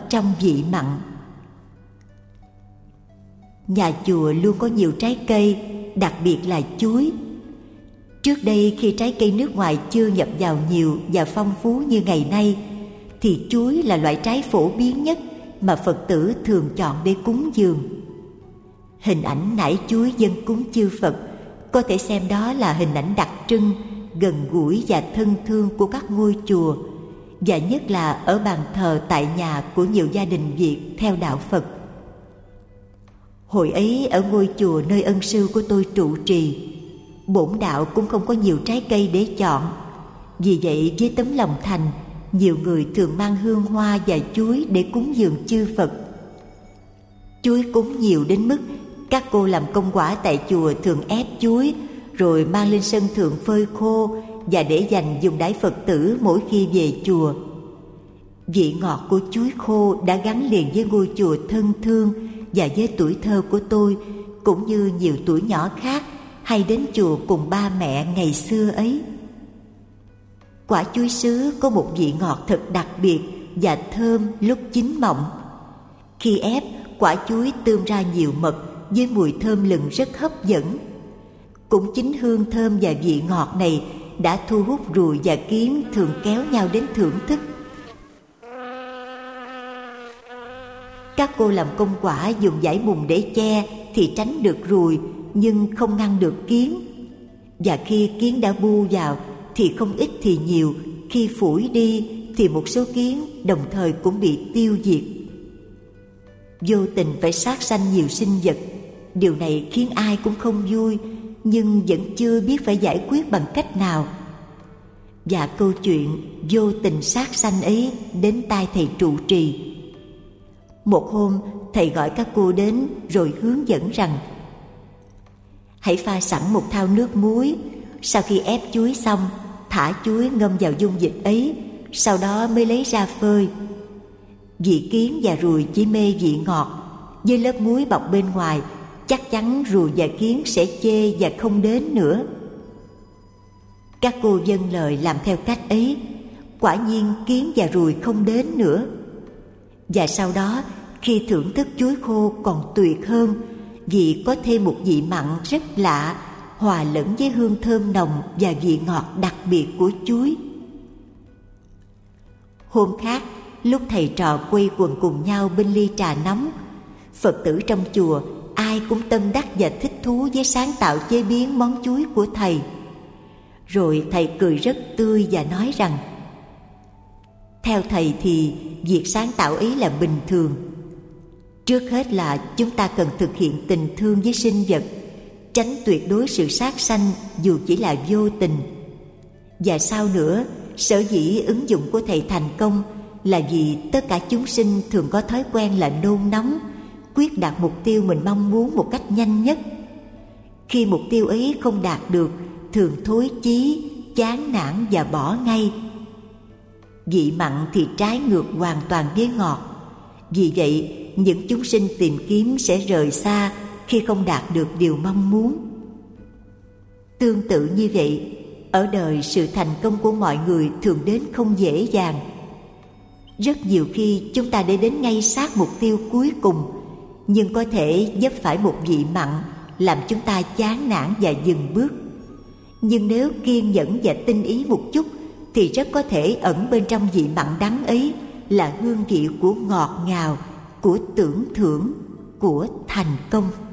trong vị mặn. Nhà chùa luôn có nhiều trái cây, đặc biệt là chuối. Trước đây khi trái cây nước ngoài chưa nhập vào nhiều và phong phú như ngày nay, thì chuối là loại trái phổ biến nhất mà Phật tử thường chọn để cúng dường. Hình ảnh nải chuối dâng cúng chư Phật có thể xem đó là hình ảnh đặc trưng, gần gũi và thân thương của các ngôi chùa, và nhất là ở bàn thờ tại nhà của nhiều gia đình Việt theo đạo Phật. Hồi ấy ở ngôi chùa nơi ân sư của tôi trụ trì, bổn đạo cũng không có nhiều trái cây để chọn. Vì vậy với tấm lòng thành, nhiều người thường mang hương hoa và chuối để cúng dường chư Phật. Chuối cúng nhiều đến mức các cô làm công quả tại chùa thường ép chuối rồi mang lên sân thượng phơi khô và để dành dùng đãi Phật tử mỗi khi về chùa. Vị ngọt của chuối khô đã gắn liền với ngôi chùa thân thương và với tuổi thơ của tôi, cũng như nhiều tuổi nhỏ khác hay đến chùa cùng ba mẹ ngày xưa ấy. Quả chuối sứ có một vị ngọt thật đặc biệt và thơm lúc chín mọng. Khi ép, quả chuối tươm ra nhiều mật với mùi thơm lừng rất hấp dẫn. Cũng chính hương thơm và vị ngọt này đã thu hút ruồi và kiến thường kéo nhau đến thưởng thức. Các cô làm công quả dùng vải mùng để che thì tránh được ruồi nhưng không ngăn được kiến. Và khi kiến đã bu vào thì không ít thì nhiều, khi phủi đi thì một số kiến đồng thời cũng bị tiêu diệt. Vô tình phải sát sanh nhiều sinh vật. Điều này khiến ai cũng không vui, nhưng vẫn chưa biết phải giải quyết bằng cách nào. Và câu chuyện vô tình sát sanh ấy đến tai thầy trụ trì. Một hôm thầy gọi các cô đến rồi hướng dẫn rằng: hãy pha sẵn một thau nước muối, sau khi ép chuối xong thả chuối ngâm vào dung dịch ấy, sau đó mới lấy ra phơi. Vị kiến và ruồi chỉ mê vị ngọt, với lớp muối bọc bên ngoài chắc chắn ruồi và kiến sẽ chê và không đến nữa. Các cô vâng lời làm theo cách ấy, quả nhiên kiến và ruồi không đến nữa. Và sau đó khi thưởng thức chuối khô còn tuyệt hơn, vì có thêm một vị mặn rất lạ hòa lẫn với hương thơm nồng và vị ngọt đặc biệt của chuối. Hôm khác, lúc thầy trò quây quần cùng nhau bên ly trà nóng, Phật tử trong chùa ai cũng tâm đắc và thích thú với sáng tạo chế biến món chuối của thầy. Rồi thầy cười rất tươi và nói rằng: theo thầy thì việc sáng tạo ấy là bình thường. Trước hết là chúng ta cần thực hiện tình thương với sinh vật, tránh tuyệt đối sự sát sanh dù chỉ là vô tình. Và sau nữa, sở dĩ ứng dụng của thầy thành công là vì tất cả chúng sinh thường có thói quen là nôn nóng, quyết đạt mục tiêu mình mong muốn một cách nhanh nhất. Khi mục tiêu ấy không đạt được, thường thối chí, chán nản và bỏ ngay. Vị mặn thì trái ngược hoàn toàn với ngọt. Vì vậy, những chúng sinh tìm kiếm sẽ rời xa khi không đạt được điều mong muốn. Tương tự như vậy, ở đời sự thành công của mọi người thường đến không dễ dàng. Rất nhiều khi chúng ta để đến ngay sát mục tiêu cuối cùng, nhưng có thể vấp phải một vị mặn làm chúng ta chán nản và dừng bước. Nhưng nếu kiên nhẫn và tinh ý một chút thì rất có thể ẩn bên trong vị mặn đắng ấy là hương vị của ngọt ngào, của tưởng thưởng, của thành công.